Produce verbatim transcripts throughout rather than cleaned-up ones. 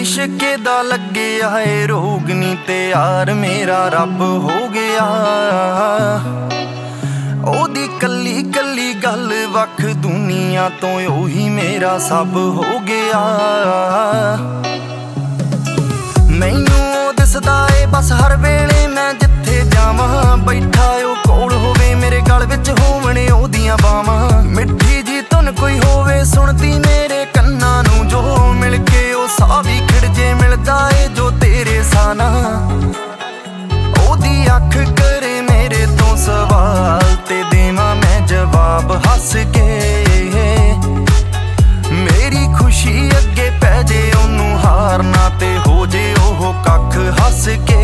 इश्के दा लग्गिया है रोग नी ते यार मेरा रब हो गया। ओदी कल्ली कल्ली गल वख दुनिया तो ओही मेरा सब हो गया। मैनू दिसदा ए बस हर वेले मैं जिथे जावां, बैठा ओ कोल होवे मेरे गल विच होवण ओदियां बावां। मिठी जी धुन कोई होवे सुणदी मेरे कन्नां नूं, जो मिल के ओ साह भी खिड़ जे मिलदा ए जो तेरे साना। ओदी अख करे मेरे तो सवाल ते देवां मैं जवाब हस के। मेरी खुशी अगे पै जे ओनू हारना ते हो जे ओह कख हस के।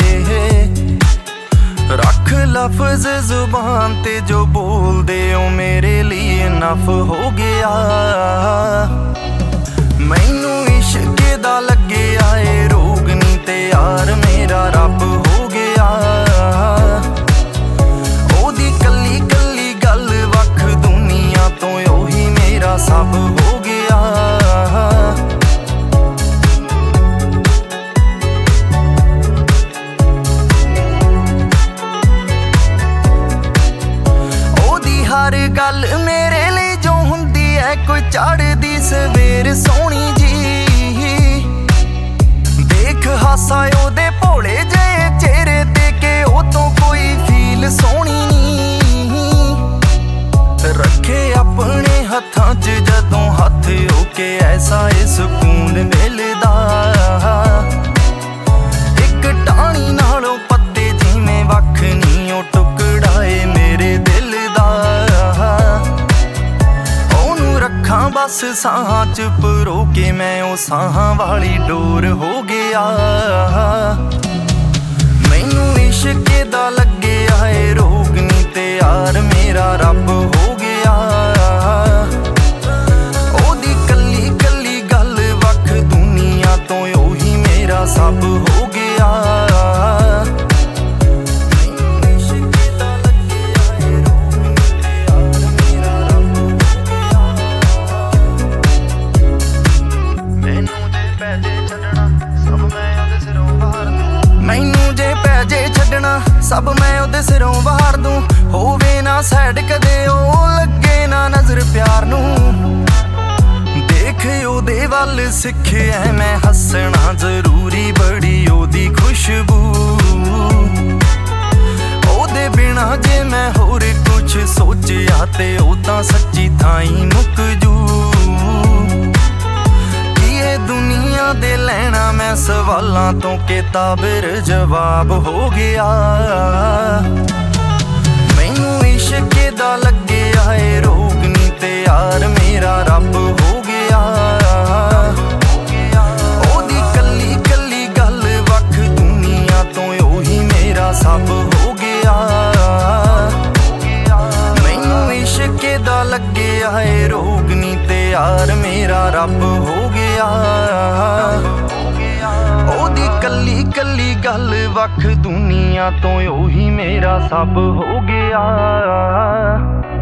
रख लफ्ज जुबान ते जो बोल दे ओ मेरे लिए नफ हो गया। मैनू इश्के दा लग्गिया ए रोग नी ते यार मेरा रब हो गया। ओदी कल्ली कल्ली गल वख दुनिया तो ओही मेरा सब हो गया। हर गल मेरे लिए जो हुंदी है कोई चढ़दी सवेर सोहनी जी। देख हासा ओदे भोले जे चेहरे ते के ओ तो कोई फील सोहनी नी। रखे अपने हत्थां च जदों हथ ओके ऐसा ए सुकून मिलदा। एक टाणी नालों पत्ते जिवें वख नी ओ टुकड़ा ए मेरे दिल दा। रखा बस साहां च परो के मैं ओ साहां वाली डोर हो गया। मैनू इश्के दा लग्गिया ए रोग नी ते यार मेरा रब हो गया। ओदी कल्ली कल्ली गल वख दुनिया तो ओही मेरा सब हो गया। मैनू जे पै जे छड्डना सब मैं ओदे सिरों वार दूं। होवे ना सैड कदे ओ लगे ना नज़र प्यार नूं। देख ओदे वल सिक्खिया मैं हसना जरूरी बड़ी ओदी खुशबू। ओदे बिना जे मैं होर कुछ सोचिया ते ओ तां सच्ची थाई मुक जू। दुनिया दे लैना मैं सवालां तो किताबिर जवाब हो गया। मैनू इश्के दा लग्गिया ए रोग नी ते यार मेरा रब हो गया। ओदी कल्ली कल्ली गल वख दुनिया तो ओही मेरा सब हो गया। मैनू इश्के दा लग्गिया ए रोग नी ते यार मेरा रब हो गया। ओदी कल्ली कल्ली गल वख दुनिया तो ओही मेरा सब हो गया।